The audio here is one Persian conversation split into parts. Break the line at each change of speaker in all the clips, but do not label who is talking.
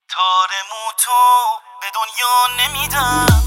تار موتو به دنیا نمیدم.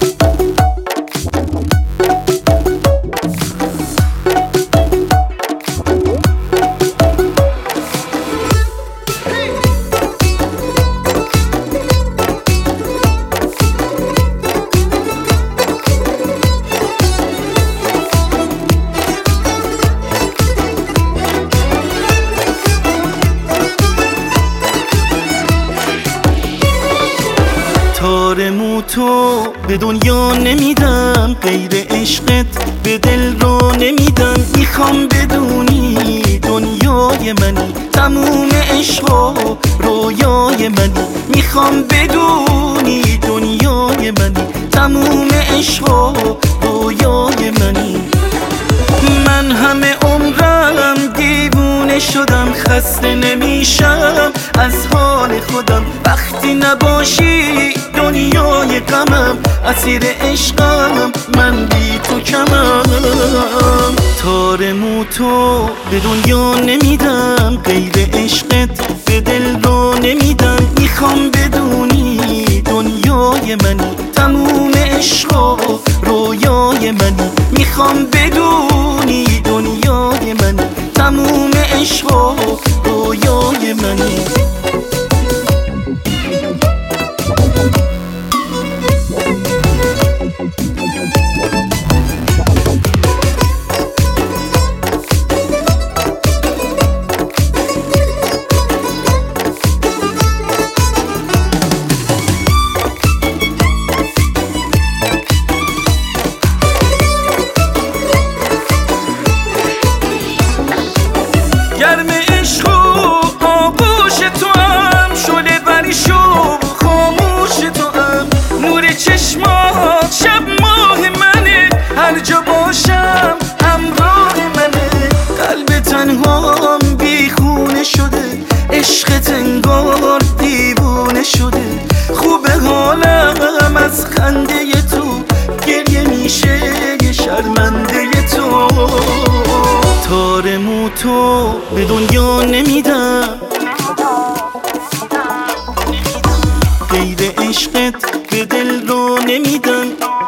تار موتو به دنیا نمیدم، غیر عشقت به دل رو نمیدم. میخوام بدونی دنیای منی، تموم عشق و رویای منی. میخوام بدونی دنیای منی، تموم عشق و رویای منی. من همه عمرم دیوونه شدم، خسته نمیشم از حال خودم. وقتی نباشی دنیای غمم، اسیر عشقم من بی تو کمم. تار موتو به دنیا نمیدم، غیر عشقت به دل رو نمیدم. میخوام بدونی دنیای منی، تموم عشق و رویای منی. میخوام بدونی دنیای منی، تموم عشق و رویای منی. گرم عشق و آغوش تو هم، شعله بریش و خاموش تو هم. نور چشمات شب ماه منه، هر جا باشم همراه منه. قلب تنهام بی خونه شده، عشقت انگار دیوونه شده. خوبه حالم از خنده تو، گریه میشه یه شرمنده تو. تار موتو به دنیا نمیدم، غیر عشقت به دل رو نمیدم.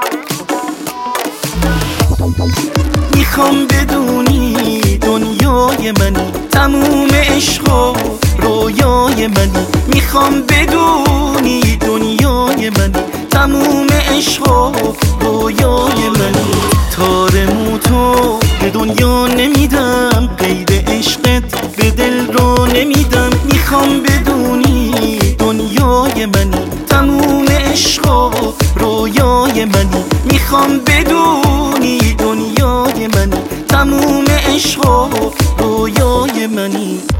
میخوام بدونی دنیای منی، تموم عشق و رویای منی. میخوام بدونی دنیای منی، تموم عشق و رویای منی. تار موتو به دنیا نمیدم، غیر عشقت به دل رو نمیدم. میخوام بدونی دنیای منی، تموم عشق و رویای منی. میخوام بدونی دنیای منی، تموم عشق و رویای منی.